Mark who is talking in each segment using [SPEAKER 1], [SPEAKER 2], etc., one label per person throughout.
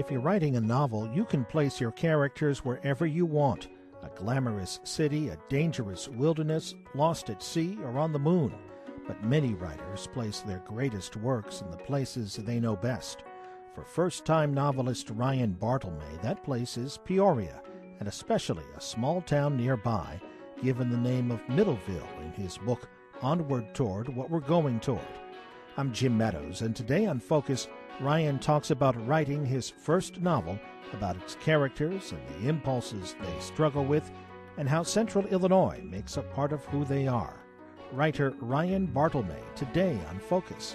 [SPEAKER 1] If you're writing a novel, you can place your characters wherever you want. A glamorous city, a dangerous wilderness, lost at sea, or on the moon. But many writers place their greatest works in the places they know best. For first-time novelist Ryan Bartlemay, that place is Peoria, and especially a small town nearby, given the name of Middleville in his book Onward Toward What We're Going Toward. I'm Jim Meadows, and today on Focus, Ryan talks about writing his first novel, about its characters and the impulses they struggle with, and how Central Illinois makes up part of who they are. Writer Ryan Bartlemay, today on Focus.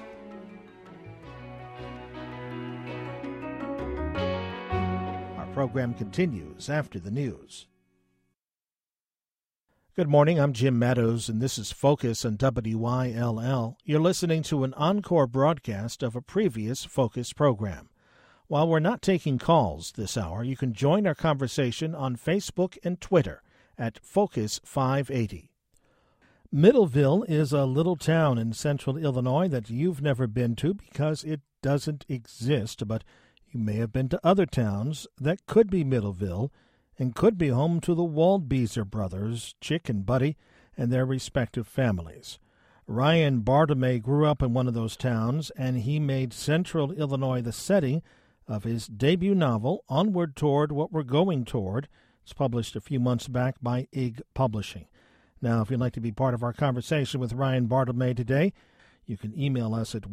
[SPEAKER 1] Our program continues after the news. Good morning, I'm Jim Meadows, and this is Focus on WYLL. You're listening to an encore broadcast of a previous Focus program. While we're not taking calls this hour, you can join our conversation on Facebook and Twitter at Focus 580. Middleville is a little town in central Illinois that you've never been to because it doesn't exist, but you may have been to other towns that could be Middleville and could be home to the Waldbeezer brothers, Chick and Buddy, and their respective families. Ryan Bartlemay grew up in one of those towns, and he made Central Illinois the setting of his debut novel, Onward Toward What We're Going Toward. It's published a few months back by IG Publishing. Now, if you'd like to be part of our conversation with Ryan Bartlemay today, you can email us at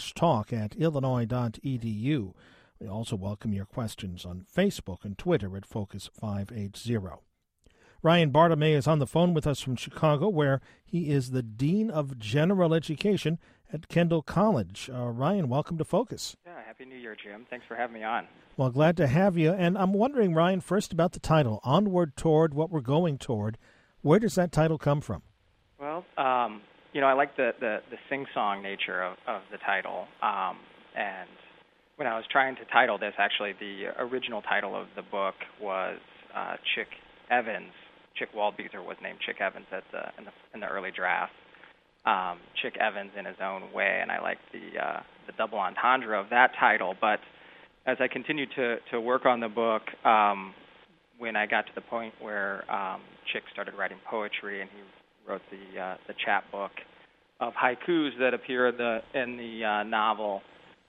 [SPEAKER 1] will-talk@illinois.edu. We also welcome your questions on Facebook and Twitter at Focus 580. Ryan Bartlemay is on the phone with us from Chicago, where he is the Dean of General Education at Kendall College. Ryan, welcome to Focus.
[SPEAKER 2] Yeah, Happy New Year, Jim. Thanks for having me on.
[SPEAKER 1] Well, glad to have you. And I'm wondering, Ryan, first about the title, Onward Toward What We're Going Toward. Where does that title come from?
[SPEAKER 2] Well, I like the sing-song nature of the title. And when I was trying to title this, actually, the original title of the book was Chick Evans. Chick Waldbeezer was named Chick Evans in the early draft. Chick Evans in his own way, and I like the double entendre of that title. But as I continued to work on the book, when I got to the point where Chick started writing poetry, and he wrote the chapbook of haikus that appear in the novel,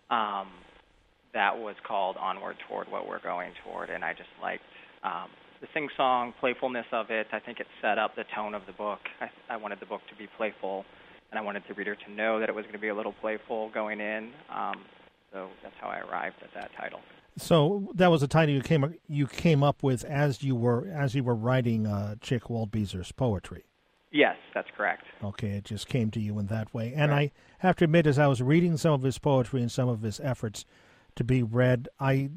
[SPEAKER 2] that was called Onward Toward What We're Going Toward, and I just liked the sing-song playfulness of it. I think it set up the tone of the book. I wanted the book to be playful, and I wanted the reader to know that it was going to be a little playful going in. So that's how I arrived at that title.
[SPEAKER 1] So that was a title you came up with as you were writing Chick Waldbeezer's poetry.
[SPEAKER 2] Yes, that's correct. Okay,
[SPEAKER 1] it just came to you in that way. And
[SPEAKER 2] right.
[SPEAKER 1] I have to admit, as I was reading some of his poetry and some of his efforts to be read,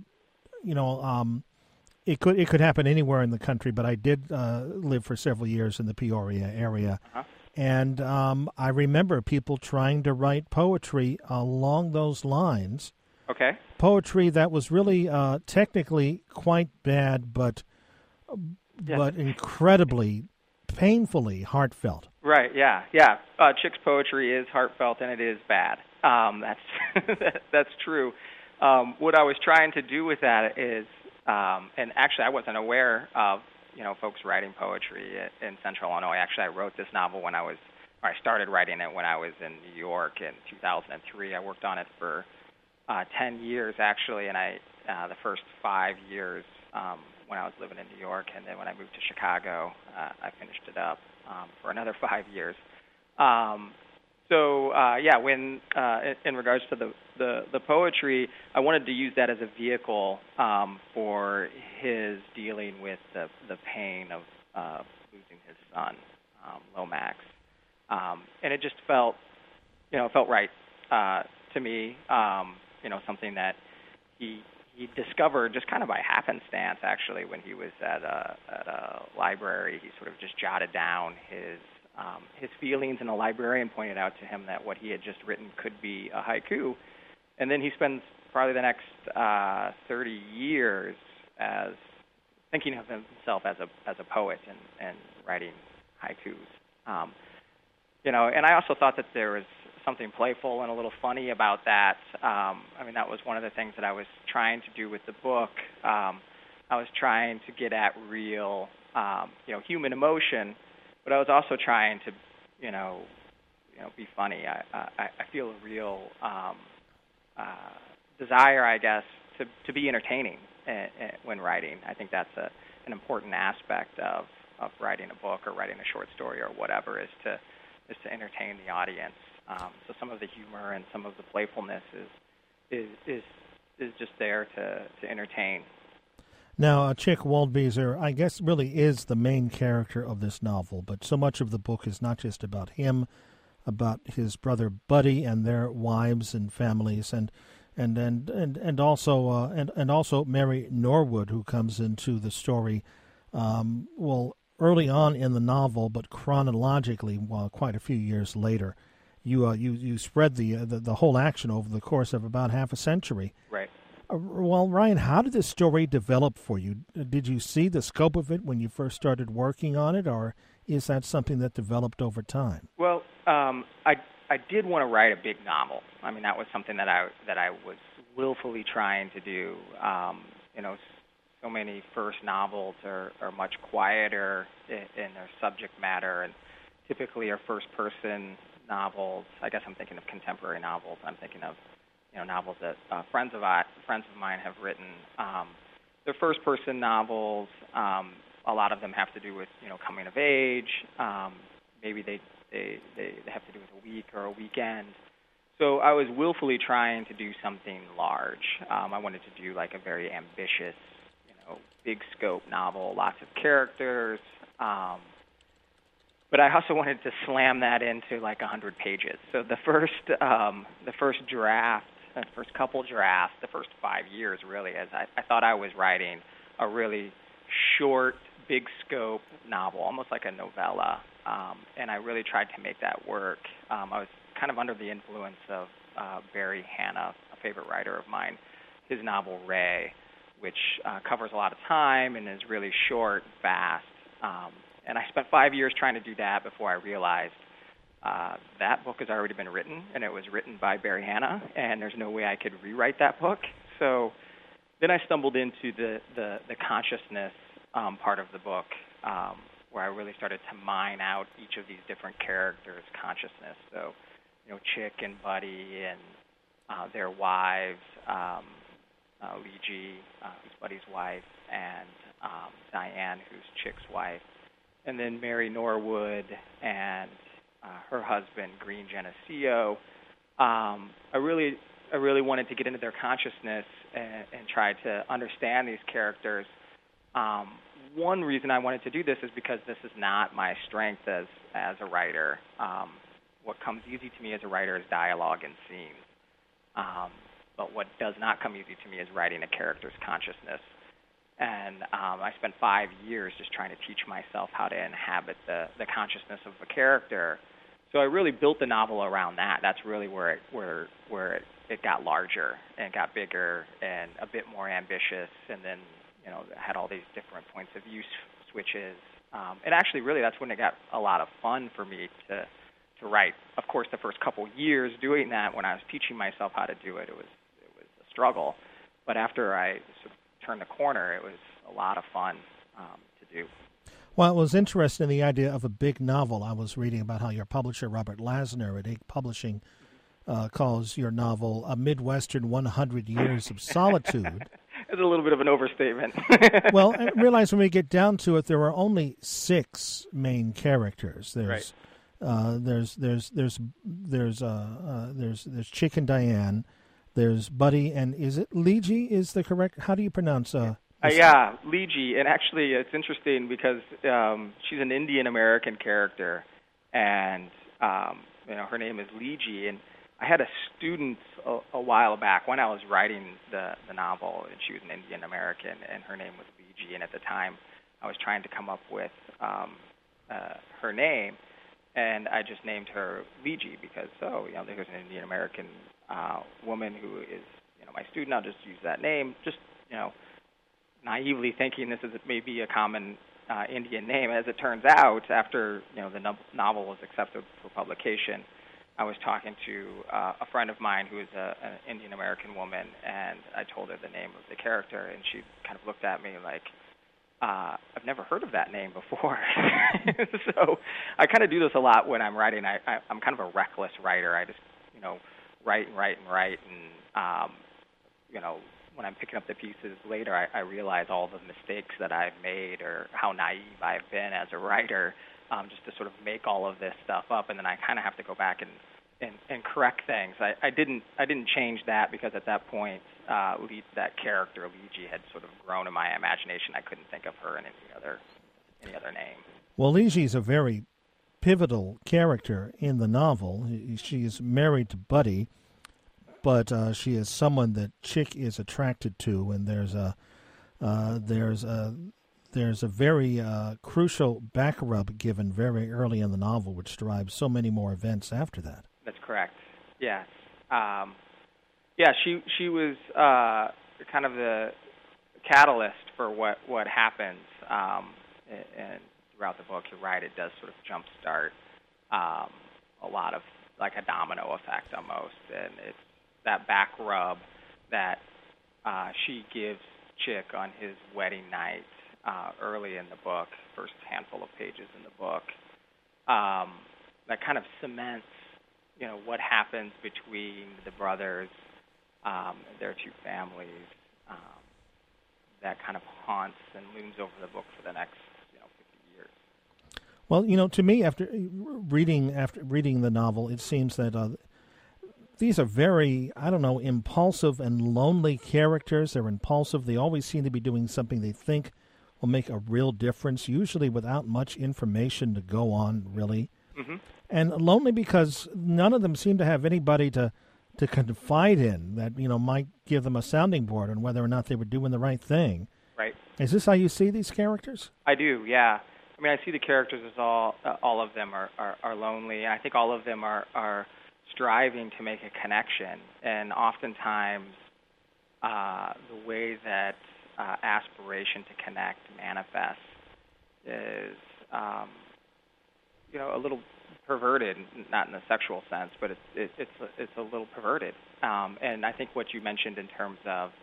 [SPEAKER 1] it could happen anywhere in the country, but I did live for several years in the Peoria area.
[SPEAKER 2] Uh-huh.
[SPEAKER 1] And I remember people trying to write poetry along those lines.
[SPEAKER 2] Okay.
[SPEAKER 1] Poetry that was really technically quite bad, but incredibly, painfully heartfelt.
[SPEAKER 2] Right. Yeah. Chick's poetry is heartfelt and it is bad. That's true. What I was trying to do with that is, and actually I wasn't aware of folks writing poetry in Central Illinois. Actually, I wrote this novel I started writing it when I was in New York in 2003. I worked on it for 10 years, actually, and the first 5 years when I was living in New York, and then when I moved to Chicago, I finished it up for another 5 years. When in regards to the poetry, I wanted to use that as a vehicle for his dealing with the pain of losing his son, Lomax, and it just felt right to me. Something that he discovered just kind of by happenstance, actually, when he was at a library. He sort of just jotted down his feelings, and a librarian pointed out to him that what he had just written could be a haiku. And then he spends probably the next 30 years as thinking of himself as a poet and writing haikus. And I also thought that there was something playful and a little funny about that. I mean, that was one of the things that I was trying to do with the book. I was trying to get at real, human emotion, but I was also trying to, be funny. I feel a real desire, I guess, to be entertaining when writing. I think that's an important aspect of writing a book or writing a short story or whatever is to entertain the audience. So some of the humor and some of the playfulness is just there to entertain.
[SPEAKER 1] Now, Chick Waldbieser, I guess, really is the main character of this novel, but so much of the book is not just about him, about his brother Buddy and their wives and families, and also Mary Norwood, who comes into the story, early on in the novel, but chronologically, quite a few years later. You spread the whole action over the course of about half a century.
[SPEAKER 2] Right.
[SPEAKER 1] Well, Ryan, how did this story develop for you? Did you see the scope of it when you first started working on it, or is that something that developed over time?
[SPEAKER 2] Well, I did want to write a big novel. I mean, that was something that I was willfully trying to do. So many first novels are much quieter in their subject matter, and typically are first-person novels. I guess I'm thinking of contemporary novels. I'm thinking of novels that friends of mine have written. They're first-person novels. A lot of them have to do with coming of age. Maybe they have to do with a week or a weekend. So I was willfully trying to do something large. I wanted to do like a very ambitious, big scope novel, lots of characters. But I also wanted to slam that into like 100 pages. So the first draft, the first couple drafts, the first 5 years really, as I thought I was writing a really short, big scope novel, almost like a novella. And I really tried to make that work. I was kind of under the influence of Barry Hannah, a favorite writer of mine, his novel Ray, which covers a lot of time and is really short, fast. And I spent 5 years trying to do that before I realized that book has already been written, and it was written by Barry Hannah, and there's no way I could rewrite that book. So then I stumbled into the consciousness part of the book, where I really started to mine out each of these different characters' consciousness. So, Chick and Buddy and their wives, Leegee, who's Buddy's wife, and Diane, who's Chick's wife, and then Mary Norwood and her husband, Green Geneseo. I really wanted to get into their consciousness and try to understand these characters. One reason I wanted to do this is because this is not my strength as a writer. What comes easy to me as a writer is dialogue and scenes. But what does not come easy to me is writing a character's consciousness. And I spent 5 years just trying to teach myself how to inhabit the consciousness of a character. So I really built the novel around that. That's really where it got larger and got bigger and a bit more ambitious, and then had all these different points of view switches. And actually, really, that's when it got a lot of fun for me to write. Of course, the first couple years doing that, when I was teaching myself how to do it, it was a struggle. But after I sort of turned the corner, it was a lot of fun to do.
[SPEAKER 1] Well, it was interesting, the idea of a big novel. I was reading about how your publisher, Robert Lasner at Ake Publishing, calls your novel A Midwestern 100 Years of Solitude.
[SPEAKER 2] It's a little bit of an overstatement.
[SPEAKER 1] Well, I realize when we get down to it, there are only 6 main characters. There's there's Chick and Diane. There's Buddy, and is it Leegee? Is the correct? How do you pronounce?
[SPEAKER 2] Yeah, Leegee. And actually, it's interesting because she's an Indian American character, and her name is Leegee. And I had a student a while back when I was writing the novel, and she was an Indian American, and her name was Leegee. And at the time, I was trying to come up with her name, and I just named her Leegee because there's an Indian American woman who is my student. I'll just use that name. Just naively thinking this is maybe a common Indian name. As it turns out, after the novel was accepted for publication, I was talking to a friend of mine who is an Indian American woman, and I told her the name of the character, and she kind of looked at me like, I've never heard of that name before. So I kind of do this a lot when I'm writing. I'm kind of a reckless writer. I just, write and write and write, and when I'm picking up the pieces later, I realize all the mistakes that I've made or how naive I've been as a writer, just to sort of make all of this stuff up, and then I kind of have to go back and correct things. I didn't change that because at that point, that character Liji had sort of grown in my imagination. I couldn't think of her in any other name.
[SPEAKER 1] Well, Liji is a very pivotal character in the novel. She is married to Buddy, but she is someone that Chick is attracted to, and there's a very crucial back rub given very early in the novel, which drives so many more events after that.
[SPEAKER 2] That's correct. Yes. She was kind of the catalyst for what happens, and throughout the book, you're right, it does sort of jumpstart a lot of like a domino effect almost, and it's that back rub that she gives Chick on his wedding night early in the book, first handful of pages in the book, that kind of cements, what happens between the brothers, their two families, that kind of haunts and looms over the book for the next 50 years.
[SPEAKER 1] Well, to me, after reading the novel, it seems that these are very, impulsive and lonely characters. They're impulsive. They always seem to be doing something they think will make a real difference, usually without much information to go on, really.
[SPEAKER 2] Mm-hmm.
[SPEAKER 1] And lonely because none of them seem to have anybody to confide in that, might give them a sounding board on whether or not they were doing the right thing.
[SPEAKER 2] Right.
[SPEAKER 1] Is this how you see these characters?
[SPEAKER 2] I do, yeah. I mean, I see the characters as all of them are lonely. I think all of them are striving to make a connection, and oftentimes the way that aspiration to connect manifests is, a little perverted, not in a sexual sense, but it's a little perverted. And I think what you mentioned in terms of,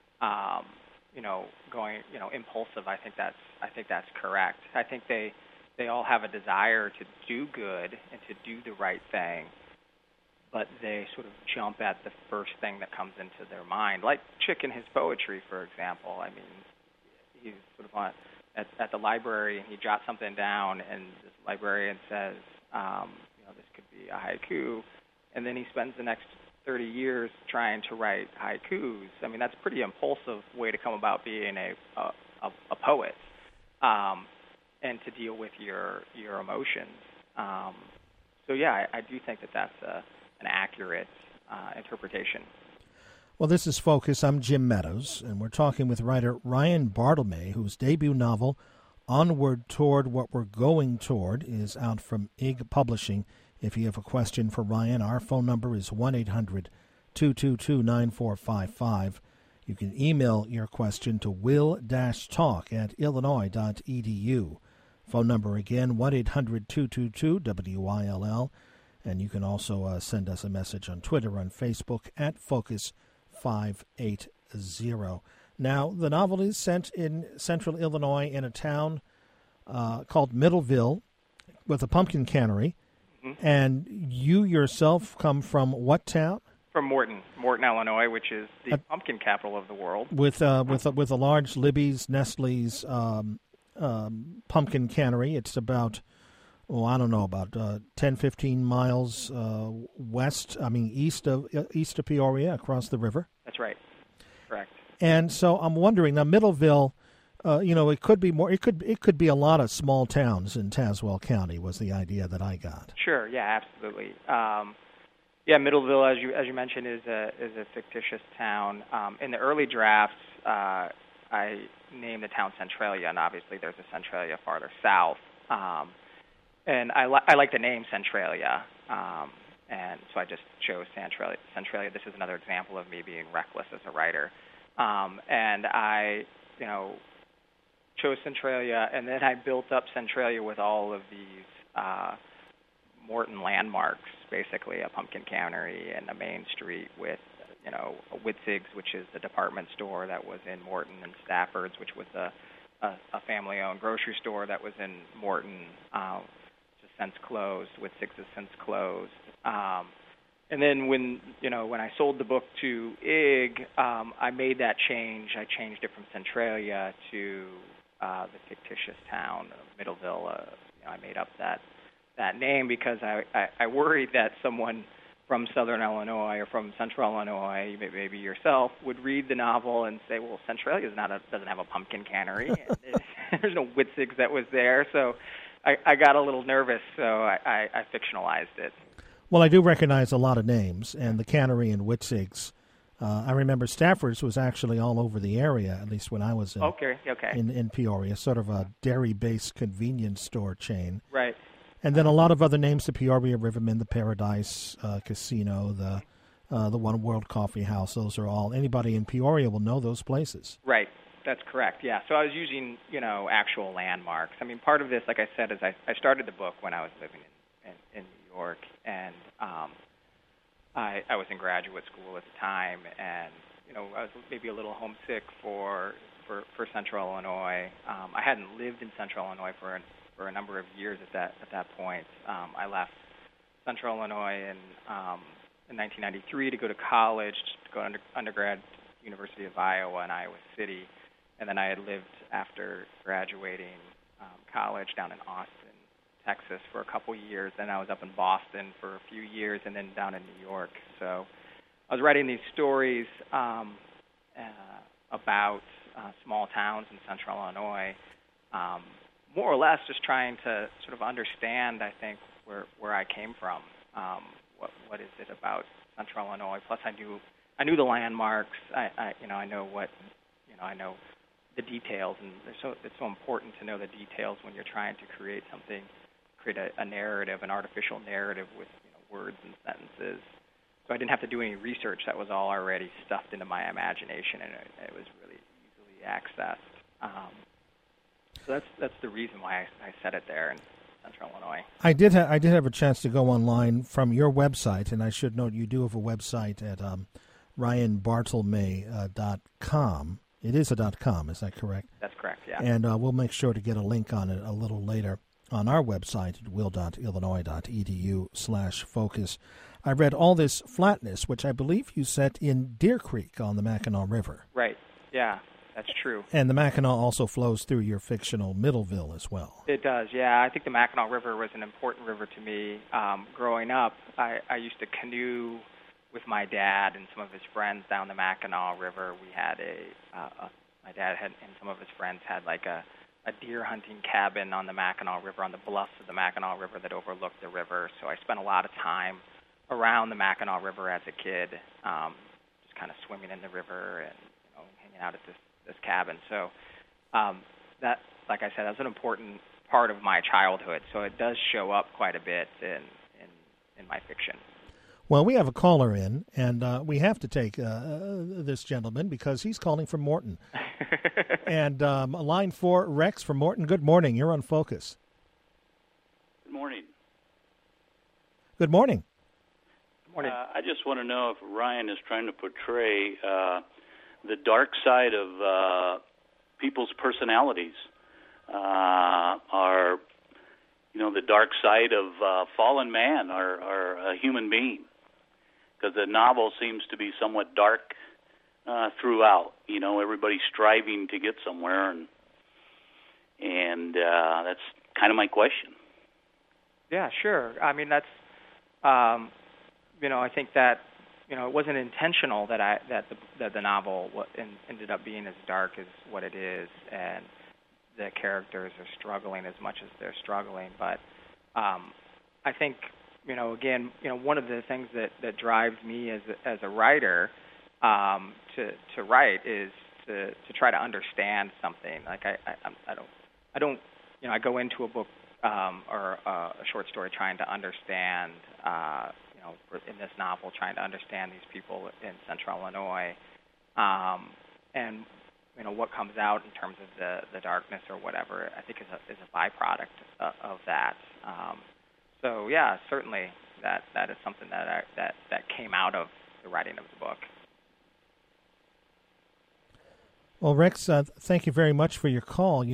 [SPEAKER 2] going, impulsive, I think that's correct. I think they all have a desire to do good and to do the right thing, but they sort of jump at the first thing that comes into their mind, like Chick in his poetry, for example. I mean, he's sort of at the library, and he jots something down, and this librarian says, this could be a haiku, and then he spends the next 30 years trying to write haikus. I mean, that's a pretty impulsive way to come about being a poet, and to deal with your emotions. I do think that's an accurate interpretation.
[SPEAKER 1] Well, this is Focus. I'm Jim Meadows, and we're talking with writer Ryan Bartolome, whose debut novel, Onward Toward What We're Going Toward, is out from IG Publishing. If you have a question for Ryan, our phone number is 1-800-222-9455. You can email your question to will-talk@illinois.edu. Phone number again, 1-800-222-WILL. And you can also send us a message on Twitter, on Facebook, @Focus580. Now, the novel is set in central Illinois in a town called Middleville with a pumpkin cannery. Mm-hmm. And you yourself come from what town?
[SPEAKER 2] From Morton, Illinois, which is the pumpkin capital of the world.
[SPEAKER 1] With a large Libby's, Nestle's pumpkin cannery. It's about, about 10, 15 miles east of Peoria, across the river.
[SPEAKER 2] That's right. Correct.
[SPEAKER 1] And so I'm wondering, now Middleville, it could be more. It could be a lot of small towns in Tazewell County. Was the idea that I got?
[SPEAKER 2] Sure. Yeah. Absolutely. Middleville, as you mentioned, is a fictitious town. In the early drafts, I named the town Centralia, and obviously there's a Centralia farther south. And I like the name Centralia, and so I just chose Centralia. This is another example of me being reckless as a writer. And I, chose Centralia, and then I built up Centralia with all of these Morton landmarks, basically a pumpkin cannery and a main street with, a Witzig's, which is the department store that was in Morton, and Stafford's, which was a family-owned grocery store that was in Morton, which has since closed. Witzig's has since closed. And then when I sold the book to IG, I made that change. I changed it from Centralia to the fictitious town of Middleville. I made up that name because I worried that someone from Southern Illinois or from Central Illinois, maybe yourself, would read the novel and say, well, Centralia doesn't have a pumpkin cannery. There's no Witzig's that was there. So I got a little nervous, so I fictionalized it.
[SPEAKER 1] Well, I do recognize a lot of names, and the cannery and Witzig's. I remember Stafford's was actually all over the area, at least when I was in Peoria, sort of a dairy-based convenience store chain.
[SPEAKER 2] Right.
[SPEAKER 1] And then a lot of other names, the Peoria Riverman, the Paradise Casino, the One World Coffee House. Those are all, anybody in Peoria will know those places.
[SPEAKER 2] Right. That's correct, yeah. So I was using, actual landmarks. I mean, part of this, like I said, is I started the book when I was living in New York, and I was in graduate school at the time, and, I was maybe a little homesick for Central Illinois. I hadn't lived in Central Illinois for a number of years at that point. I left Central Illinois in 1993 to go to college, to go undergrad at the University of Iowa in Iowa City, and then I had lived after graduating college down in Austin, Texas for a couple years. Then I was up in Boston for a few years, and then down in New York. So I was writing these stories about small towns in Central Illinois, more or less just trying to sort of understand, I think, where I came from. What is it about Central Illinois? Plus, I knew the landmarks. I know what, I know the details, and it's so important to know the details when you're trying to create a narrative, an artificial narrative with words and sentences. So I didn't have to do any research. That was all already stuffed into my imagination, and it was really easily accessed. So that's the reason why I said it there in Central Illinois.
[SPEAKER 1] I did have a chance to go online from your website, and I should note you do have a website at ryanbartolmei.com. It is a .com, is that correct?
[SPEAKER 2] That's correct, yeah.
[SPEAKER 1] And we'll make sure to get a link on it a little later on our website at will.illinois.edu/focus. I read All This Flatness, which I believe you set in Deer Creek on the Mackinac River.
[SPEAKER 2] Right, yeah. That's true.
[SPEAKER 1] And the Mackinac also flows through your fictional Middleville as well.
[SPEAKER 2] It does, yeah. I think the Mackinac River was an important river to me. Growing up, I used to canoe with my dad and some of his friends down the Mackinac River. We had my dad and some of his friends had like a deer hunting cabin on the Mackinac River, on the bluffs of the Mackinac River that overlooked the river. So I spent a lot of time around the Mackinac River as a kid, just kind of swimming in the river and hanging out at this cabin. So that, like I said, that's an important part of my childhood. So it does show up quite a bit in my fiction.
[SPEAKER 1] Well, we have a caller in, and we have to take this gentleman because he's calling from Morton. And line 4, Rex from Morton. Good morning. You're on Focus.
[SPEAKER 3] Good morning.
[SPEAKER 1] Good morning.
[SPEAKER 2] Good morning.
[SPEAKER 3] I just want to know if Ryan is trying to portray the dark side of people's personalities, are, the dark side of fallen man or a human being. Because the novel seems to be somewhat dark throughout. Everybody's striving to get somewhere, and that's kind of my question.
[SPEAKER 2] Yeah, sure. I mean, that's, I think that, it wasn't intentional that the novel ended up being as dark as what it is, and the characters are struggling as much as they're struggling. But I think, again, one of the things that drives me as a writer to write is to try to understand something. Like I don't I go into a book or a short story trying to understand. In this novel, trying to understand these people in Central Illinois, and what comes out in terms of the darkness or whatever, I think is a byproduct of that. So yeah, certainly that is something that came out of the writing of the book.
[SPEAKER 1] Well, Rex, thank you very much for your call.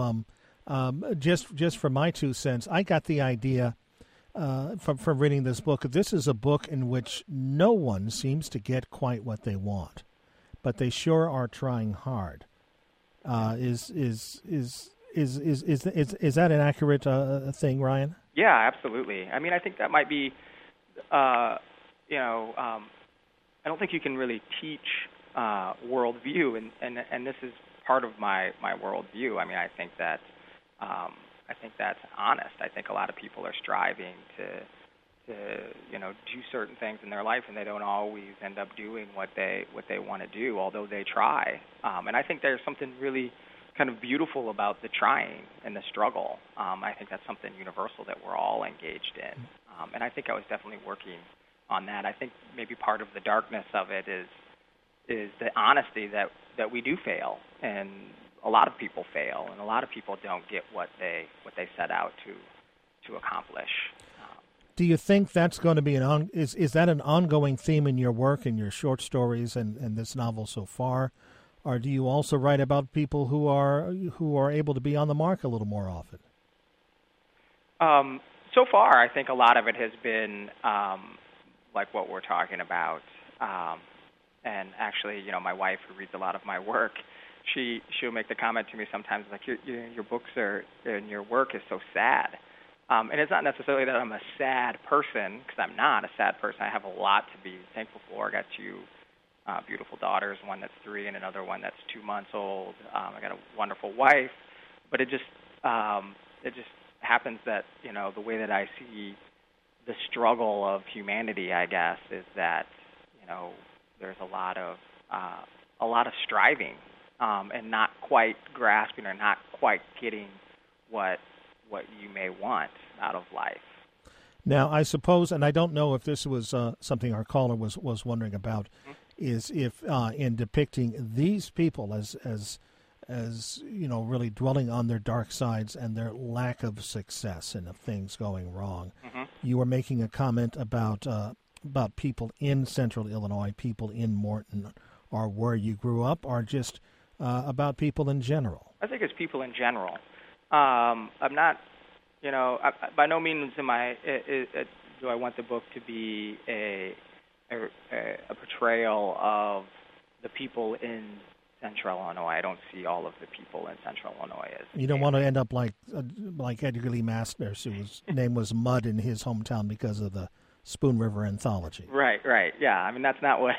[SPEAKER 1] Just for my 2 cents, I got the idea from reading this book. This is a book in which no one seems to get quite what they want, but they sure are trying hard. Is that an accurate thing, Ryan?
[SPEAKER 2] Yeah, absolutely. I mean, I think that might be, I don't think you can really teach worldview, and this is part of my worldview. I mean, I think that's honest. I think a lot of people are striving to do certain things in their life, and they don't always end up doing what they want to do, although they try. And I think there's something really kind of beautiful about the trying and the struggle. I think that's something universal that we're all engaged in. And I think I was definitely working on that. I think maybe part of the darkness of it is the honesty that we do fail, and a lot of people fail, and a lot of people don't get what they set out to accomplish.
[SPEAKER 1] Do you think that's going to be is that an ongoing theme in your work, in your short stories and this novel so far? Or do you also write about people who are able to be on the mark a little more often?
[SPEAKER 2] So far, I think a lot of it has been like what we're talking about. And actually, my wife, who reads a lot of my work, she'll make the comment to me sometimes like, your books and your work is so sad. And it's not necessarily that I'm a sad person, because I'm not a sad person. I have a lot to be thankful for. I got 2 beautiful daughters, one that's 3 and another one that's 2 months old. I got a wonderful wife, but it just happens that the way that I see the struggle of humanity, I guess, is that there's a lot of striving and not quite grasping or not quite getting what you may want out of life.
[SPEAKER 1] Now, I suppose, and I don't know if this was something our caller was wondering about, is if in depicting these people as really dwelling on their dark sides and their lack of success and of things going wrong. You were making a comment about people in Central Illinois, people in Morton, or where you grew up, or just about people in general?
[SPEAKER 2] I think it's people in general. I'm not, by no means do I want the book to be a portrayal of the people in Central Illinois. I don't see all of the people in Central Illinois as...
[SPEAKER 1] You don't want to end up like Edgar Lee Masters, whose name was Mud in his hometown because of the Spoon River anthology.
[SPEAKER 2] Right. Yeah, I mean, that's not what...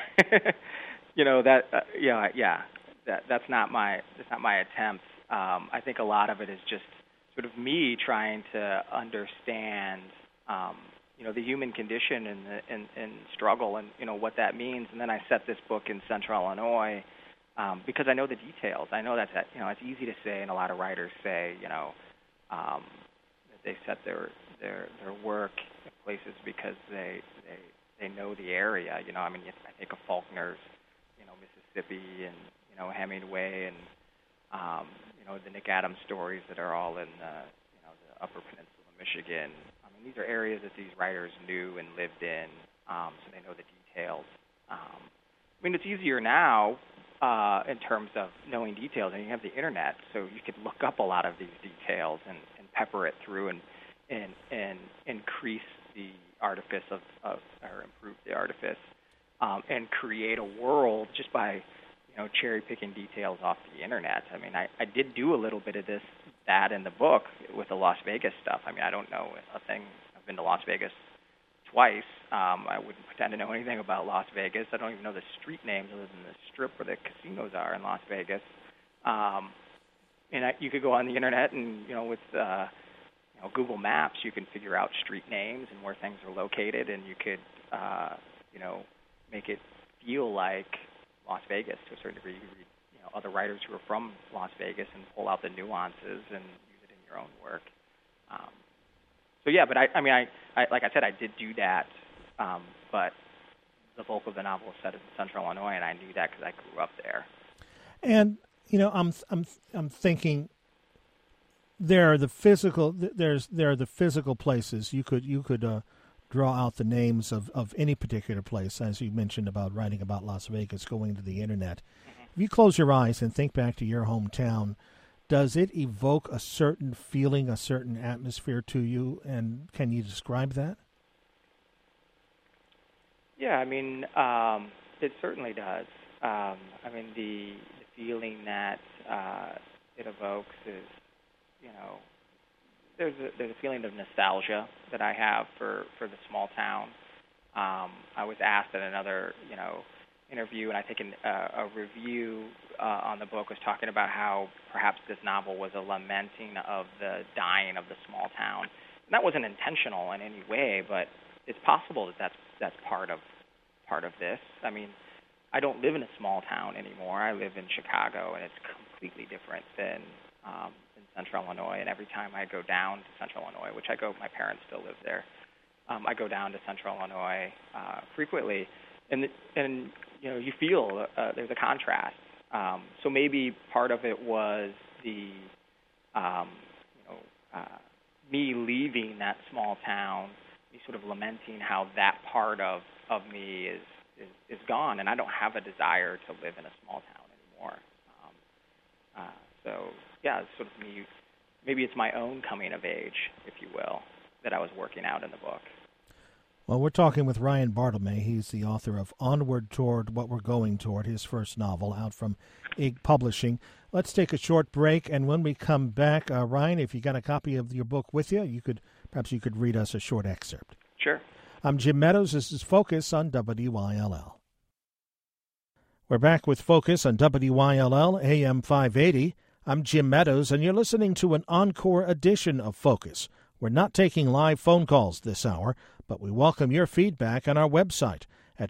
[SPEAKER 2] that's not my attempt. I think a lot of it is just sort of me trying to understand, the human condition and struggle and, what that means. And then I set this book in Central Illinois because I know the details. I know that it's easy to say, and a lot of writers say, that they set their work in places because they know the area. I think of Faulkner's, Mississippi, and Hemingway, and the Nick Adams stories that are all in the Upper Peninsula, Michigan. These are areas that these writers knew and lived in, so they know the details. It's easier now in terms of knowing details, and you have the internet, so you could look up a lot of these details and pepper it through and increase the artifice or improve the artifice, and create a world just by cherry picking details off the internet. I did do a little bit of that in the book with the Las Vegas stuff. I don't know a thing. I've been to Las Vegas twice. I wouldn't pretend to know anything about Las Vegas. I don't even know the street names other than the strip where the casinos are in Las Vegas. You could go on the internet and with Google Maps, you can figure out street names and where things are located, and you could make it feel like Las Vegas to a certain degree. You could read other writers who are from Las Vegas and pull out the nuances and use it in your own work. But I like I said, I did do that, but the bulk of the novel is set in Central Illinois, and I knew that because I grew up there.
[SPEAKER 1] And I'm thinking, There are the physical. There are the physical places. You could draw out the names of any particular place, as you mentioned about writing about Las Vegas, going to the internet. If you close your eyes and think back to your hometown, does it evoke a certain feeling, a certain atmosphere to you? And can you describe that?
[SPEAKER 2] Yeah, I mean, it certainly does. I mean, the feeling that it evokes is, you know, there's a feeling of nostalgia that I have for the small town. I was asked at another, interview, and I think a review on the book was talking about how perhaps this novel was a lamenting of the dying of the small town. And that wasn't intentional in any way, but it's possible that that's part of this. I mean, I don't live in a small town anymore. I live in Chicago, and it's completely different than in Central Illinois. And every time I go down to Central Illinois, which my parents still live there, I go down to Central Illinois frequently, and you feel there's a contrast. So maybe part of it was the me leaving that small town, me sort of lamenting how that part of me is gone, and I don't have a desire to live in a small town anymore. So yeah, it's sort of me. Maybe it's my own coming of age, if you will, that I was working out in the book.
[SPEAKER 1] Well, we're talking with Ryan Bartlemay. He's the author of Onward Toward What We're Going Toward, his first novel out from Ig Publishing. Let's take a short break, and when we come back, Ryan, if you got a copy of your book with you, perhaps you could read us a short excerpt.
[SPEAKER 2] Sure.
[SPEAKER 1] I'm Jim Meadows. This is Focus on WYLL. We're back with Focus on WYLL AM 580. I'm Jim Meadows, and you're listening to an encore edition of Focus. We're not taking live phone calls this hour, but we welcome your feedback on our website at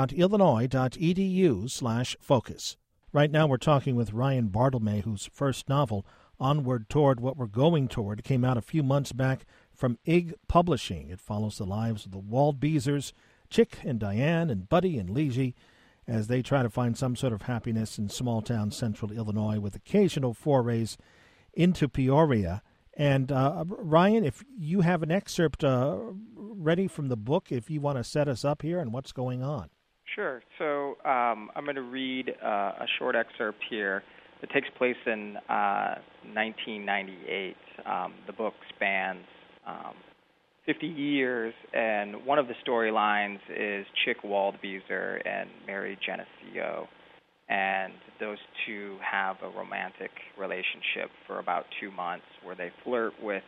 [SPEAKER 1] will.illinois.edu/focus. Right now we're talking with Ryan Bartlemay, whose first novel, Onward Toward What We're Going Toward, came out a few months back from Ig Publishing. It follows the lives of the Waldbeezers, Chick and Diane and Buddy and Legie, as they try to find some sort of happiness in small-town central Illinois with occasional forays into Peoria. And Ryan, if you have an excerpt ready from the book, if you want to set us up here and what's going on.
[SPEAKER 2] Sure. So I'm going to read a short excerpt here. It takes place in 1998. The book spans 50 years, and one of the storylines is Chick Waldbeezer and Mary Geneseo. And those two have a romantic relationship for about 2 months where they flirt with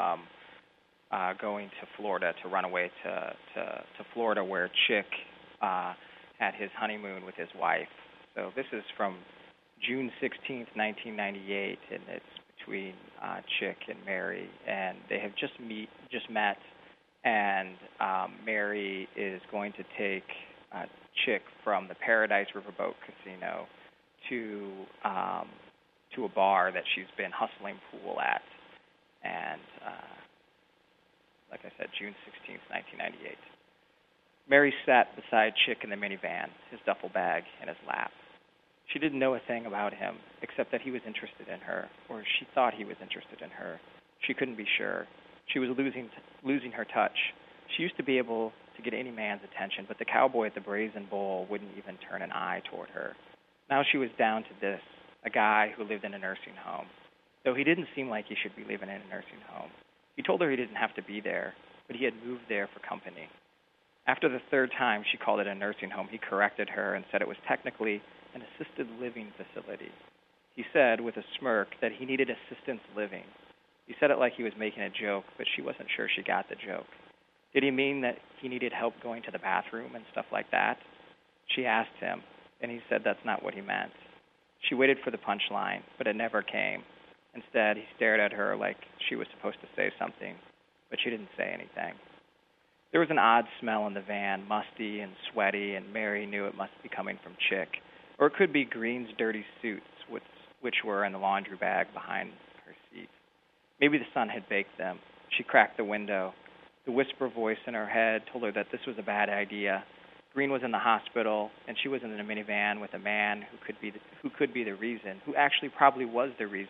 [SPEAKER 2] going to Florida, to run away to Florida, where Chick had his honeymoon with his wife. So this is from June 16th, 1998, and it's between Chick and Mary. And they have just met, and Mary is going to take Chick from the Paradise Riverboat Casino to a bar that she's been hustling pool at. And like I said, June 16th, 1998. Mary sat beside Chick in the minivan, his duffel bag in his lap. She didn't know a thing about him, except that he was interested in her, or she thought he was interested in her. She couldn't be sure. She was losing her touch. She used to be able to get any man's attention, but the cowboy at the Brazen Bull wouldn't even turn an eye toward her. Now she was down to this, a guy who lived in a nursing home, though he didn't seem like he should be living in a nursing home. He told her he didn't have to be there, but he had moved there for company. After the third time she called it a nursing home, he corrected her and said it was technically an assisted living facility. He said, with a smirk, that he needed assistance living. He said it like he was making a joke, but she wasn't sure she got the joke. Did he mean that he needed help going to the bathroom and stuff like that? She asked him, and he said that's not what he meant. She waited for the punchline, but it never came. Instead, he stared at her like she was supposed to say something, but she didn't say anything. There was an odd smell in the van, musty and sweaty, and Mary knew it must be coming from Chick. Or it could be Green's dirty suits, which were in the laundry bag behind her seat. Maybe the sun had baked them. She cracked the window. The whisper voice in her head told her that this was a bad idea. Green was in the hospital, and she was in the minivan with a man who could be the reason, who actually probably was the reason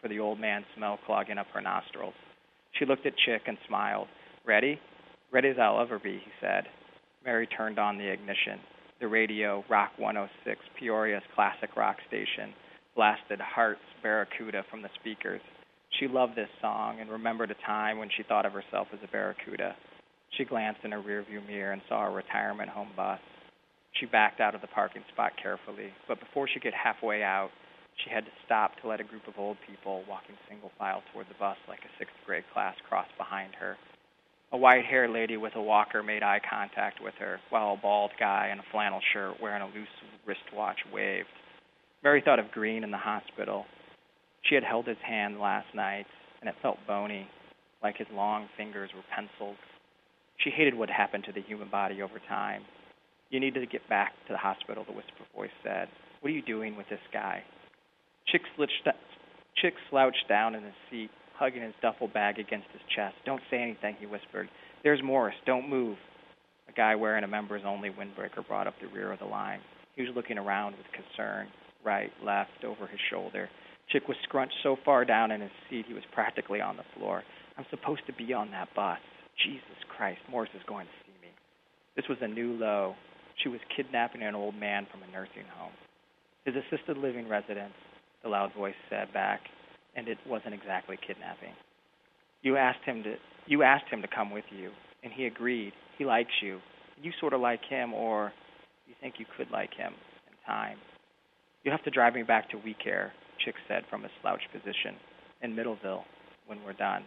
[SPEAKER 2] for the old man smell clogging up her nostrils. She looked at Chick and smiled. Ready? Ready as I'll ever be, he said. Mary turned on the ignition. The radio, Rock 106, Peoria's classic rock station, blasted Heart's Barracuda from the speakers. She loved this song and remembered a time when she thought of herself as a barracuda. She glanced in her rearview mirror and saw a retirement home bus. She backed out of the parking spot carefully, but before she got halfway out, she had to stop to let a group of old people walking single file toward the bus like a sixth-grade class cross behind her. A white-haired lady with a walker made eye contact with her, while a bald guy in a flannel shirt wearing a loose wristwatch waved. Mary thought of Green in the hospital. She had held his hand last night, and it felt bony, like his long fingers were pencils. She hated what happened to the human body over time. You need to get back to the hospital, the whisper voice said. What are you doing with this guy? Chick slouched down in his seat, hugging his duffel bag against his chest. Don't say anything, he whispered. There's Morris. Don't move. A guy wearing a members-only windbreaker brought up the rear of the line. He was looking around with concern, right, left, over his shoulder. Chick was scrunched so far down in his seat he was practically on the floor. I'm supposed to be on that bus. Jesus Christ, Morris is going to see me. This was a new low. She was kidnapping an old man from a nursing home. His assisted living residence, the loud voice said back, and it wasn't exactly kidnapping. You asked him to come with you, and he agreed. He likes you. You sort of like him, or you think you could like him in time. You have to drive me back to We Care, Chick said from a slouched position, in Middleville, when we're done.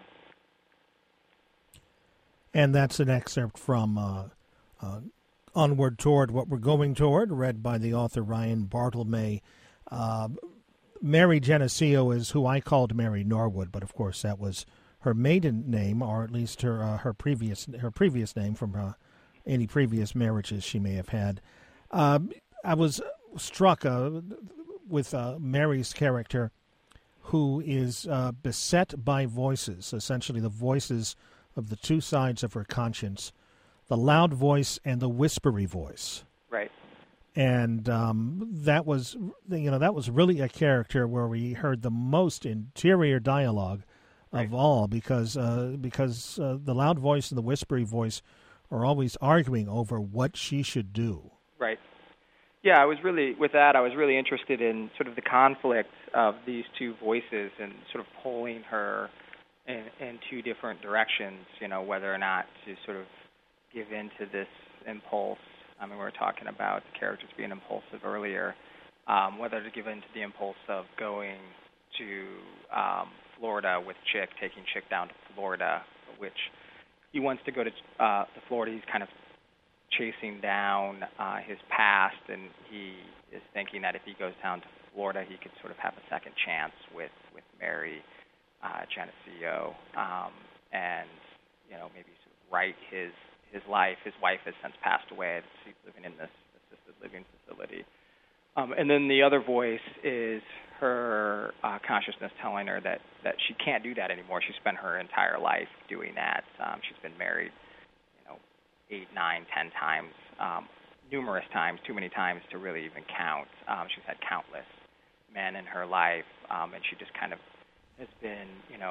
[SPEAKER 1] And that's an excerpt from Onward Toward What We're Going Toward, read by the author Ryan Bartlemay. Mary Geneseo is who I called Mary Norwood, but of course that was her maiden name, or at least her previous name from any previous marriages she may have had. I was struck with Mary's character, who is beset by voices, essentially the voices of the two sides of her conscience, the loud voice and the whispery voice.
[SPEAKER 2] Right.
[SPEAKER 1] And that was really a character where we heard the most interior dialogue of all, because the loud voice and the whispery voice are always arguing over what she should do.
[SPEAKER 2] Right. Yeah, I was really interested in sort of the conflict of these two voices and sort of pulling her in two different directions, whether or not to sort of give in to this impulse. I mean, we were talking about the characters being impulsive earlier, whether to give in to the impulse of going to Florida with Chick, taking Chick down to Florida, which he wants to go to Florida. He's kind of chasing down his past, and he is thinking that if he goes down to Florida, he could sort of have a second chance with Mary Geneseo, and maybe sort of right his life. His wife has since passed away. She's living in this assisted living facility. And then the other voice is her consciousness telling her that she can't do that anymore. She spent her entire life doing that. She's been married 8, 9, 10 times, numerous times, too many times to really even count. She's had countless men in her life, and she just kind of has been,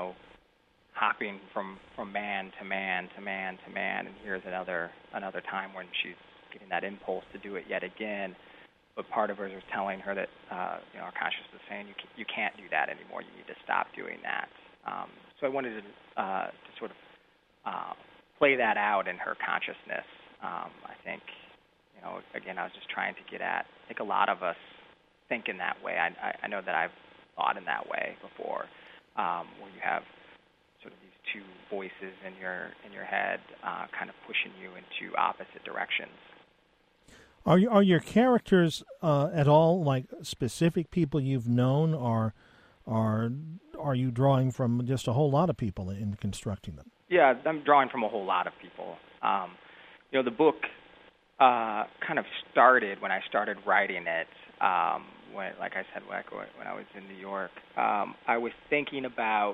[SPEAKER 2] hopping from man to man to man to man. And here's another time when she's getting that impulse to do it yet again. But part of her is telling her that, our consciousness is saying you can't do that anymore. You need to stop doing that. So I wanted to sort of play that out in her consciousness. I think, again, I was just trying to get at, I think a lot of us think in that way. I know that I've thought in that way before, where you have sort of these two voices in your head kind of pushing you into opposite directions.
[SPEAKER 1] Are your characters at all like specific people you've known, or are you drawing from just a whole lot of people in constructing them?
[SPEAKER 2] Yeah, I'm drawing from a whole lot of people. The book kind of started when I started writing it. When I was in New York, I was thinking about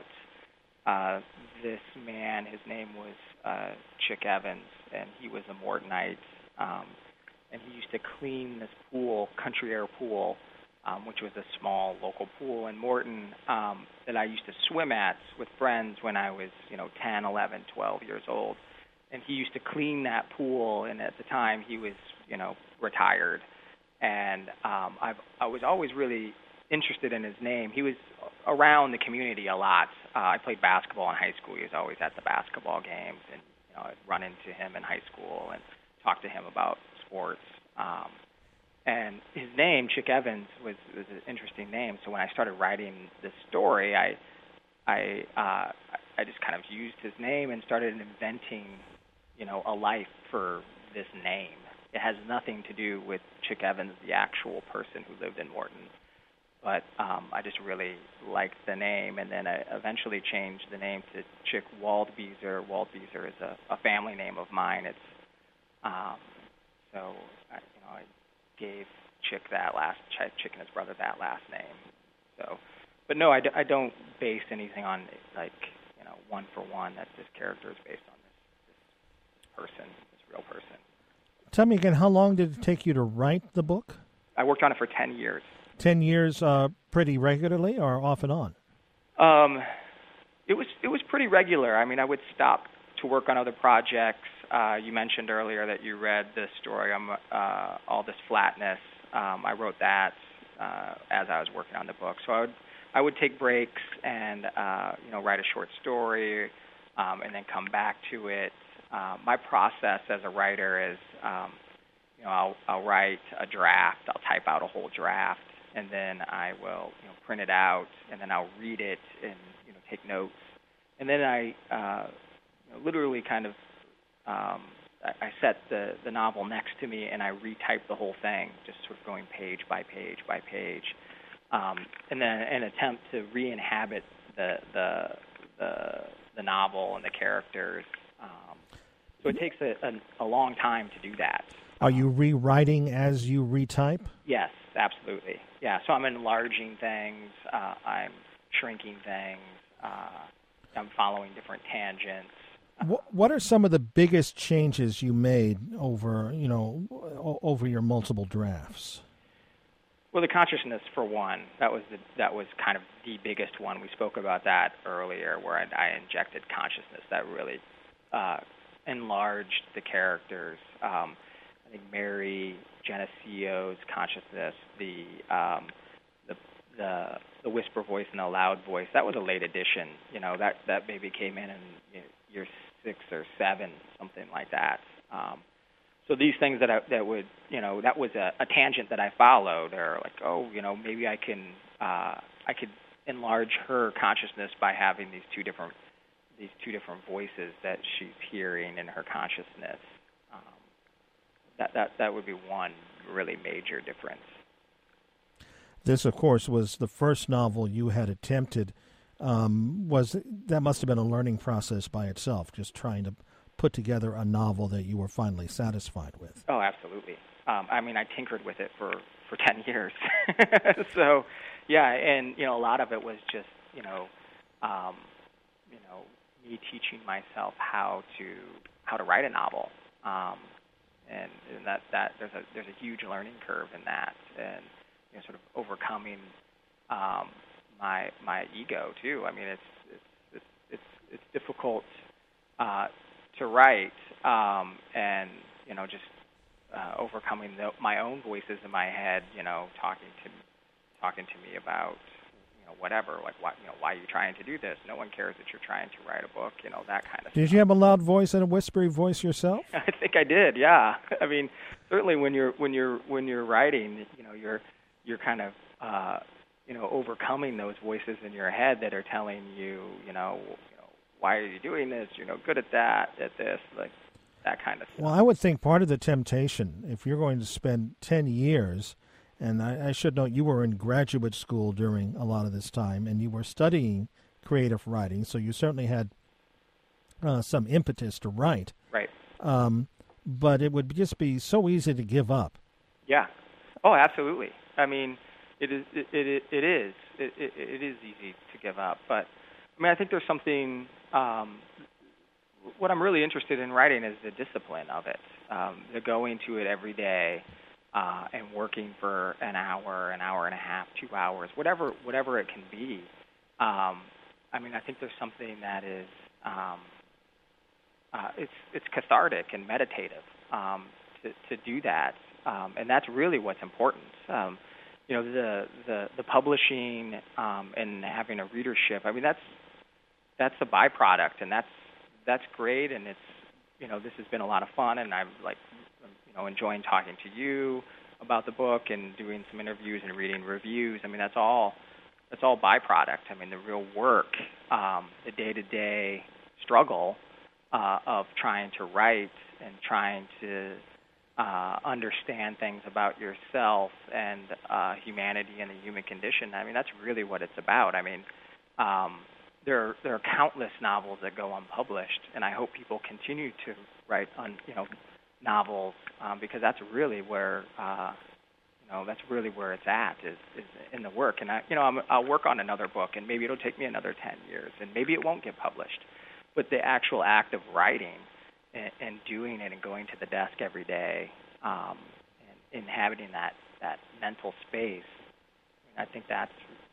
[SPEAKER 2] this man. His name was Chick Evans, and he was a Mortonite. And he used to clean this pool, Country Air pool, which was a small local pool in Morton that I used to swim at with friends when I was, 10, 11, 12 years old. And he used to clean that pool, and at the time he was, retired. And I was always really interested in his name. He was around the community a lot. I played basketball in high school. He was always at the basketball games, and I'd run into him in high school and talk to him about sports. And his name, Chick Evans, was an interesting name. So when I started writing this story, I just kind of used his name and started inventing, a life for this name. It has nothing to do with Chick Evans, the actual person who lived in Morton. But I just really liked the name, and then I eventually changed the name to Chick Waldbeezer. Waldbeezer is a family name of mine. It's so I gave Chick and his brother that last name. So, but no, I don't base anything on one for one that this character is based on this person, this real person.
[SPEAKER 1] Tell me again, how long did it take you to write the book?
[SPEAKER 2] I worked on it for 10 years.
[SPEAKER 1] 10 years pretty regularly or off and on?
[SPEAKER 2] It was pretty regular. I mean, I would stop to work on other projects. You mentioned earlier that you read the story on All This Flatness. I wrote that as I was working on the book. So I would take breaks and write a short story and then come back to it. My process as a writer is I'll write a draft. I'll type out a whole draft, and then I will print it out, and then I'll read it and take notes, and then I literally kind of I set the novel next to me and I retype the whole thing, just sort of going page by page by page, and then an attempt to re-inhabit the novel and the characters. So it takes a long time to do that.
[SPEAKER 1] Are you rewriting as you retype?
[SPEAKER 2] Yes, absolutely. Yeah, so I'm enlarging things, I'm shrinking things, I'm following different tangents.
[SPEAKER 1] What are some of the biggest changes you made over your multiple drafts?
[SPEAKER 2] Well, the consciousness, for one, that was kind of the biggest one. We spoke about that earlier, where I injected consciousness. That really enlarged the characters. I think Mary Genesio's consciousness, the whisper voice and the loud voice, that was a late addition. That baby came in year 6 or 7, something like that. So these things that was a tangent that I followed, or maybe I could enlarge her consciousness by having these two different voices that she's hearing in her consciousness. That would be one really major difference.
[SPEAKER 1] This, of course, was the first novel you had attempted. That must have been a learning process by itself, just trying to put together a novel that you were finally satisfied with.
[SPEAKER 2] Oh, absolutely. I tinkered with it for 10 years. So, yeah, and a lot of it was just me teaching myself how to write a novel. And that there's a huge learning curve in that, and sort of overcoming my ego too. I mean, it's difficult to write, and just overcoming my own voices in my head. Talking to me about whatever, like why are you trying to do this? No one cares that you're trying to write a book. That kind of stuff.
[SPEAKER 1] Did you have a loud voice and a whispery voice yourself?
[SPEAKER 2] I think I did. Yeah. I mean, certainly when you're writing, you're kind of overcoming those voices in your head that are telling you, why are you doing this? You're no good at that, at this, like that kind of stuff.
[SPEAKER 1] Well, I would think part of the temptation, if you're going to spend 10 years, and I should note you were in graduate school during a lot of this time, and you were studying creative writing, so you certainly had some impetus to write.
[SPEAKER 2] Right.
[SPEAKER 1] But it would just be so easy to give up.
[SPEAKER 2] Yeah. Oh, absolutely. I mean, it is easy to give up, but I think there's something. What I'm really interested in writing is the discipline of it, the going to it every day, and working for an hour and a half, 2 hours, whatever it can be. I mean, I think there's something that is it's cathartic and meditative to do that, and that's really what's important. You know, the publishing and having a readership. I mean, that's a byproduct, and that's great, and it's, you know, this has been a lot of fun, and I'm enjoying talking to you about the book and doing some interviews and reading reviews. I mean, that's all byproduct. I mean, the real work, the day-to-day struggle of trying to write and trying to understand things about yourself and humanity and the human condition. I mean, that's really what it's about. I mean, there are countless novels that go unpublished, and I hope people continue to write novels, because that's really where it's at, is in the work. And I'll work on another book, and maybe it'll take me another 10 years, and maybe it won't get published. But the actual act of writing and doing it and going to the desk every day, and inhabiting that mental space, I think that's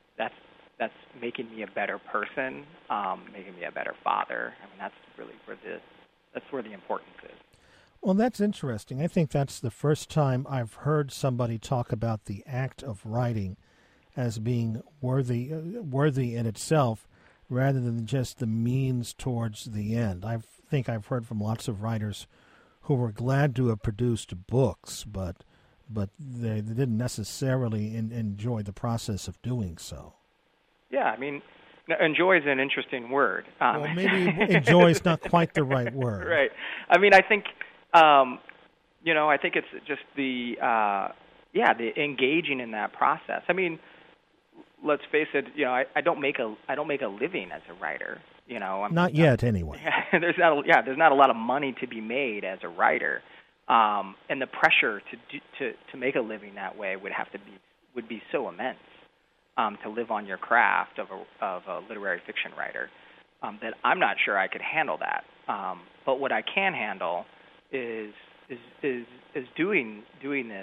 [SPEAKER 2] making me a better person, making me a better father. I mean, that's really where the importance is.
[SPEAKER 1] Well, that's interesting. I think that's the first time I've heard somebody talk about the act of writing as being worthy in itself, rather than just the means towards the end. I think I've heard from lots of writers who were glad to have produced books, but they didn't necessarily enjoy the process of doing so.
[SPEAKER 2] Yeah, I mean, enjoy is an interesting word.
[SPEAKER 1] Well, maybe enjoy is not quite the right word.
[SPEAKER 2] Right. I mean, I think, I think it's just the engaging in that process. I mean, let's face it, I don't make a living as a writer. Not
[SPEAKER 1] yet, anyway.
[SPEAKER 2] There's not a lot of money to be made as a writer, and the pressure to make a living that way would be so immense, to live on your craft of a literary fiction writer, that I'm not sure I could handle that. But what I can handle is doing this,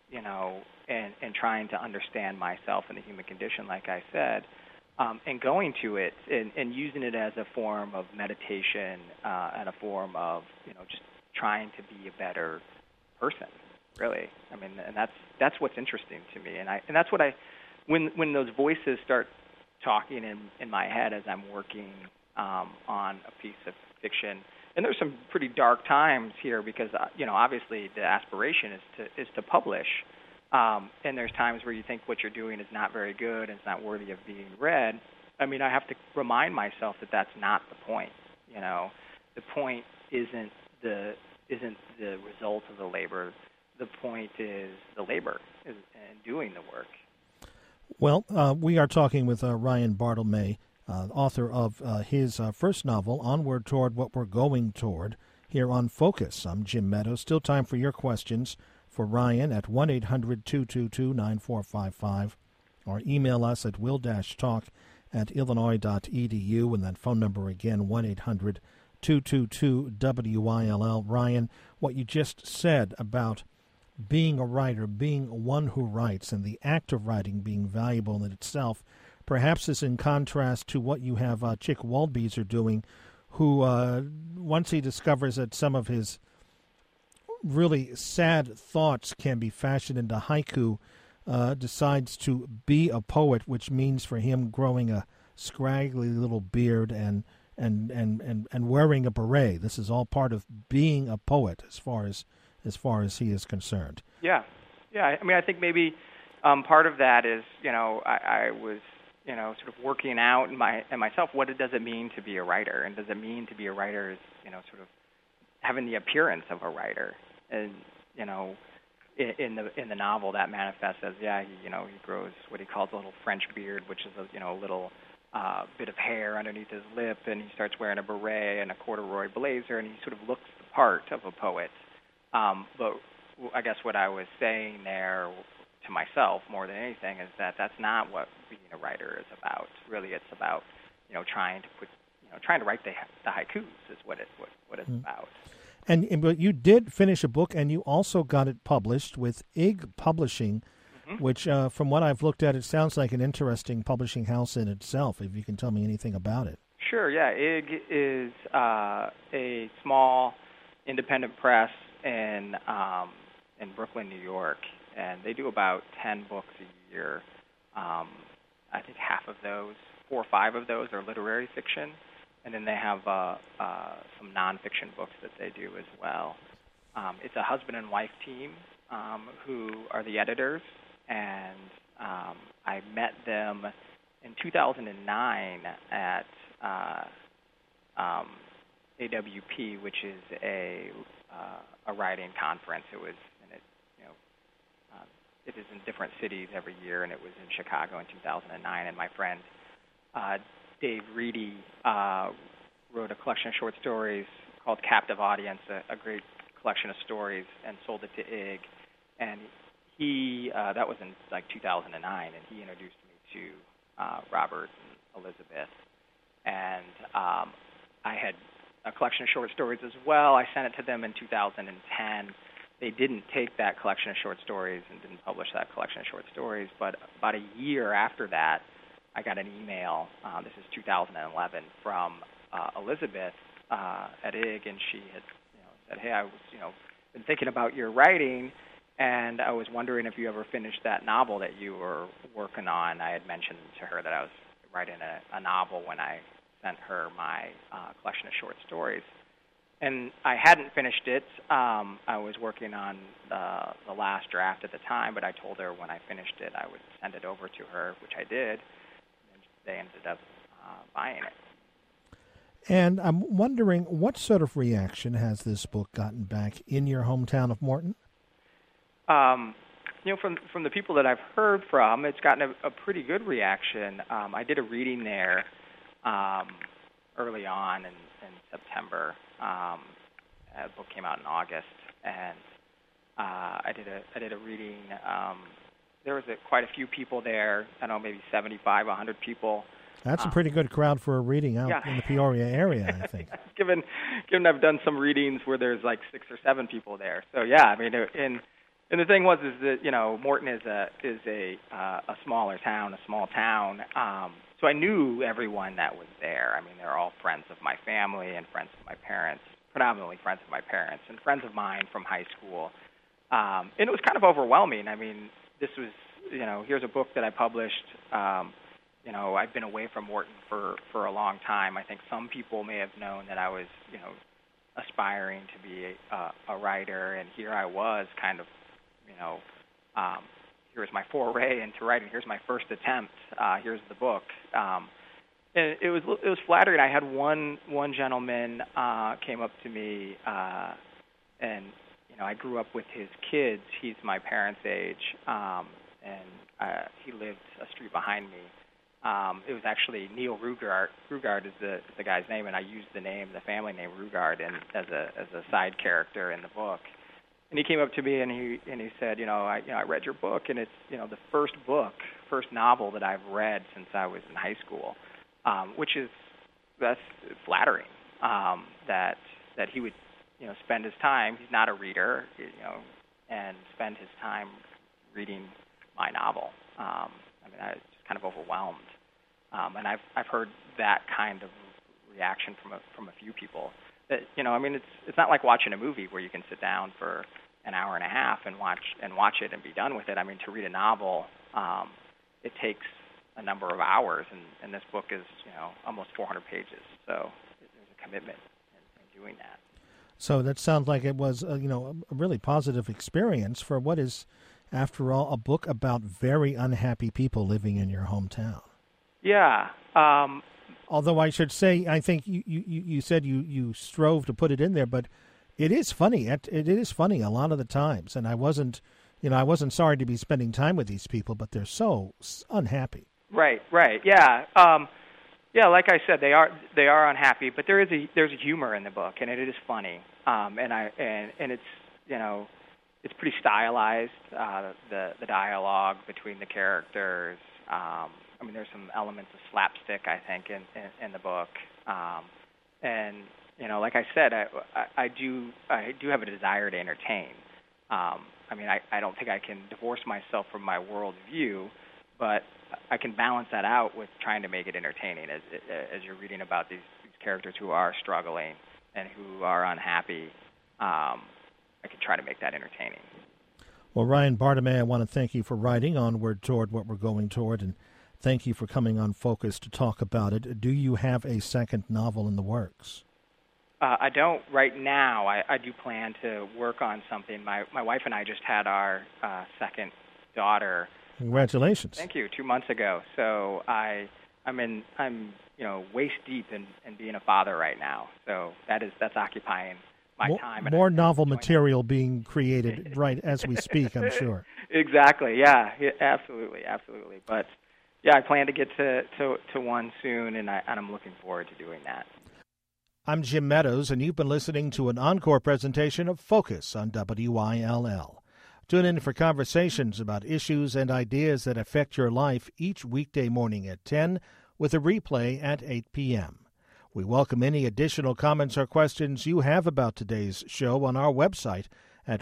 [SPEAKER 2] and trying to understand myself and the human condition, like I said, and going to it and using it as a form of meditation, and a form of, just trying to be a better person, really. I mean, and that's what's interesting to me, and that's what when those voices start talking in my head as I'm working on a piece of fiction. And there's some pretty dark times here because, obviously the aspiration is to publish. And there's times where you think what you're doing is not very good and it's not worthy of being read. I mean, I have to remind myself that that's not the point. The point isn't the result of the labor. The point is the labor and doing the work.
[SPEAKER 1] Well, we are talking with Ryan Bartolome, author of his first novel, Onward Toward What We're Going Toward, here on Focus. I'm Jim Meadows. Still time for your questions for Ryan at 1-800-222-9455, or email us at will-talk@illinois.edu, and that phone number again, 1-800-222-WILL. Ryan, what you just said about being a writer, being one who writes, and the act of writing being valuable in itself, perhaps is in contrast to what you have Chick Waldbieser doing, who, once he discovers that some of his really sad thoughts can be fashioned into haiku, decides to be a poet, which means for him growing a scraggly little beard and wearing a beret. This is all part of being a poet as far as he is concerned.
[SPEAKER 2] Yeah. I mean, I think maybe part of that is, I was, sort of working out in myself, what does it mean to be a writer? And does it mean to be a writer is, sort of having the appearance of a writer? And, in the novel that manifests as, he grows what he calls a little French beard, which is a little bit of hair underneath his lip, and he starts wearing a beret and a corduroy blazer, and he sort of looks the part of a poet. But I guess what I was saying there to myself more than anything is that that's not what being a writer is about. Really, it's about trying to write the haikus is what it's about.
[SPEAKER 1] But you did finish a book, and you also got it published with IG Publishing, which, from what I've looked at, it sounds like an interesting publishing house in itself, if you can tell me anything about it.
[SPEAKER 2] Sure, yeah. IG is a small independent press in Brooklyn, New York, and they do about 10 books a year. I think half of those, 4 or 5 of those, are literary fiction, and then they have some nonfiction books that they do as well. It's a husband and wife team who are the editors, and I met them in 2009 at AWP, which is a writing conference. It was, it is in different cities every year, and it was in Chicago in 2009. And my friend Dave Reedy wrote a collection of short stories called Captive Audience, a great collection of stories, and sold it to IG. And he that was in like 2009, and he introduced me to Robert and Elizabeth. And I had a collection of short stories as well. I sent it to them in 2010. They didn't take that collection of short stories and didn't publish that collection of short stories. But about a year after that, I got an email. This is 2011 from Elizabeth at IG, and she had said, "Hey, I was been thinking about your writing, and I was wondering if you ever finished that novel that you were working on." I had mentioned to her that I was writing a novel when I sent her my collection of short stories. And I hadn't finished it. I was working on the last draft at the time, but I told her when I finished it I would send it over to her, which I did. And they ended up buying it.
[SPEAKER 1] And I'm wondering, what sort of reaction has this book gotten back in your hometown of Morton?
[SPEAKER 2] From the people that I've heard from, it's gotten a pretty good reaction. I did a reading there early on in September. The book came out in August, and I did a reading. There was quite a few people there. I don't know, maybe 75, 100 people.
[SPEAKER 1] That's a pretty good crowd for a reading out in the Peoria area, I think.
[SPEAKER 2] given I've done some readings where there's like 6 or 7 people there. So yeah, I mean, and the thing was is that Morton is a smaller town, a small town. So I knew everyone that was there. I mean, they're all friends of my family and friends of my parents, predominantly friends of my parents and friends of mine from high school. And it was kind of overwhelming. I mean, this was, here's a book that I published. I've been away from Morton for a long time. I think some people may have known that I was, aspiring to be a writer, and here I was kind of, here's my foray into writing. Here's my first attempt. Here's the book. And it was flattering. I had one gentleman came up to me, and I grew up with his kids. He's my parents' age, and he lived a street behind me. It was actually Neil Rugard. Rugard is the guy's name, and I used the family name Rugard, as a side character in the book. And he came up to me and he said, I read your book, and it's the first novel that I've read since I was in high school, that's flattering. That he would spend his time. He's not a reader, and spend his time reading my novel. I was just kind of overwhelmed, and I've heard that kind of reaction from a few people. That it's not like watching a movie where you can sit down for an hour and a half and watch it and be done with it. I mean, to read a novel, it takes a number of hours, and this book is almost 400 pages. So there's a commitment in doing that.
[SPEAKER 1] So that sounds like it was a really positive experience for what is, after all, a book about very unhappy people living in your hometown.
[SPEAKER 2] Yeah.
[SPEAKER 1] Although I should say, I think you said you strove to put it in there, but it is funny. It is funny a lot of the times, and I wasn't sorry to be spending time with these people, but they're so unhappy.
[SPEAKER 2] Right. Yeah. Yeah. Like I said, they are unhappy, but there's a humor in the book, and it is funny. And it's it's pretty stylized. The dialogue between the characters. There's some elements of slapstick, I think, in the book, and like I said, I do have a desire to entertain. I mean, I don't think I can divorce myself from my worldview, but I can balance that out with trying to make it entertaining. As you're reading about these characters who are struggling and who are unhappy, I can try to make that entertaining.
[SPEAKER 1] Well, Ryan Bartolome, I want to thank you for writing Onward Toward What We're Going Toward, and thank you for coming on Focus to talk about it. Do you have a second novel in the works?
[SPEAKER 2] I don't right now. I do plan to work on something. My wife and I just had our second daughter.
[SPEAKER 1] Congratulations!
[SPEAKER 2] Thank you. 2 months ago. So I'm waist deep in being a father right now. So that's occupying my time.
[SPEAKER 1] More novel material being created right as we speak, I'm sure.
[SPEAKER 2] Exactly. Yeah. Absolutely. But yeah, I plan to get to one soon, and I'm looking forward to doing that.
[SPEAKER 1] I'm Jim Meadows, and you've been listening to an encore presentation of Focus on WYLL. Tune in for conversations about issues and ideas that affect your life each weekday morning at 10, with a replay at 8 p.m. We welcome any additional comments or questions you have about today's show on our website at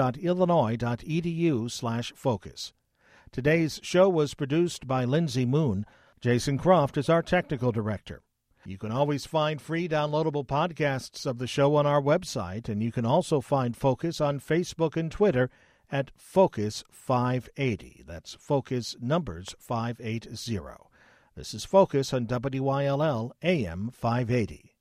[SPEAKER 1] will.illinois.edu/focus. Today's show was produced by Lindsay Moon. Jason Croft is our technical director. You can always find free downloadable podcasts of the show on our website, and you can also find Focus on Facebook and Twitter at Focus 580. That's Focus numbers 580. This is Focus on WYLL AM 580.